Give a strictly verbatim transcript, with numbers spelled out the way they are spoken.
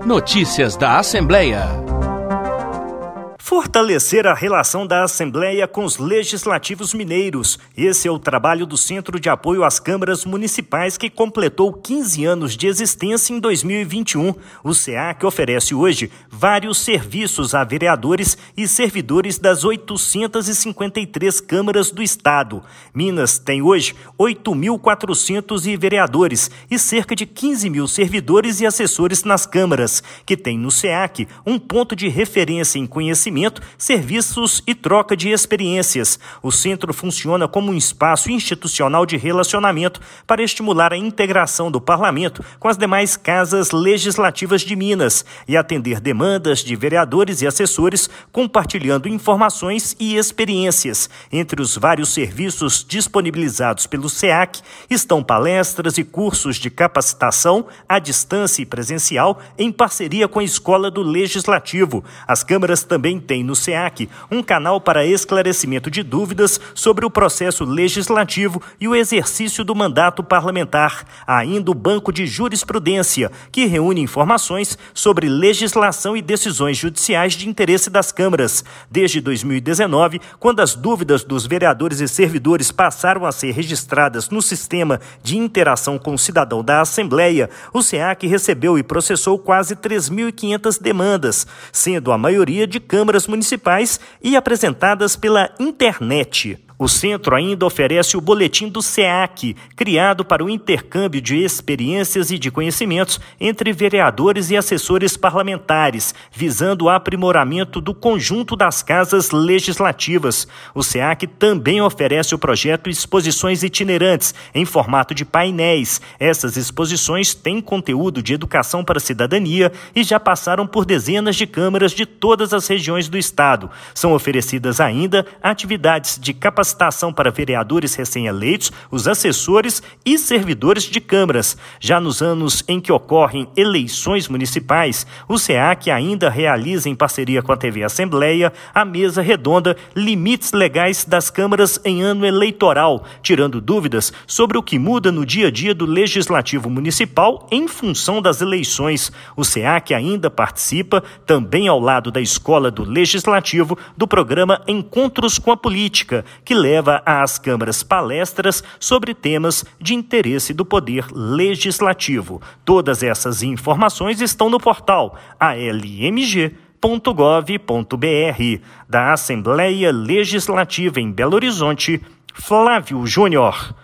Notícias da Assembleia. Fortalecer a relação da Assembleia com os legislativos mineiros. Esse é o trabalho do Centro de Apoio às Câmaras Municipais, que completou quinze anos de existência em dois mil e vinte e um. O C E A C oferece hoje vários serviços a vereadores e servidores das oitocentas e cinquenta e três câmaras do estado. Minas tem hoje oito mil e quatrocentos vereadores e cerca de quinze mil servidores e assessores nas câmaras, que tem no C E A C um ponto de referência em conhecimento, serviços e troca de experiências. O centro funciona como um espaço institucional de relacionamento para estimular a integração do parlamento com as demais casas legislativas de Minas e atender demandas de vereadores e assessores, compartilhando informações e experiências. Entre os vários serviços disponibilizados pelo C E A C estão palestras e cursos de capacitação à distância e presencial em parceria com a Escola do Legislativo. As câmaras também tem no C E A C um canal para esclarecimento de dúvidas sobre o processo legislativo e o exercício do mandato parlamentar. Há ainda o Banco de Jurisprudência, que reúne informações sobre legislação e decisões judiciais de interesse das câmaras. Desde dois mil e dezenove, quando as dúvidas dos vereadores e servidores passaram a ser registradas no sistema de interação com o cidadão da Assembleia, o C E A C recebeu e processou quase três mil e quinhentas demandas, sendo a maioria de câmaras municipais e apresentadas pela internet. O centro ainda oferece o Boletim do C E A C, criado para o intercâmbio de experiências e de conhecimentos entre vereadores e assessores parlamentares, visando o aprimoramento do conjunto das casas legislativas. O C E A C também oferece o projeto Exposições Itinerantes, em formato de painéis. Essas exposições têm conteúdo de educação para a cidadania e já passaram por dezenas de câmaras de todas as regiões do estado. São oferecidas ainda atividades de capacitação capacitação para vereadores recém-eleitos, os assessores e servidores de câmaras. Já nos anos em que ocorrem eleições municipais, o C E A C ainda realiza, em parceria com a T V Assembleia, a mesa redonda Limites Legais das Câmaras em Ano Eleitoral, tirando dúvidas sobre o que muda no dia a dia do Legislativo Municipal em função das eleições. O C E A C ainda participa, também ao lado da Escola do Legislativo, do programa Encontros com a Política, que leva às câmaras palestras sobre temas de interesse do Poder Legislativo. Todas essas informações estão no portal a l m g ponto gov ponto b r. Da Assembleia Legislativa em Belo Horizonte, Flávio Júnior.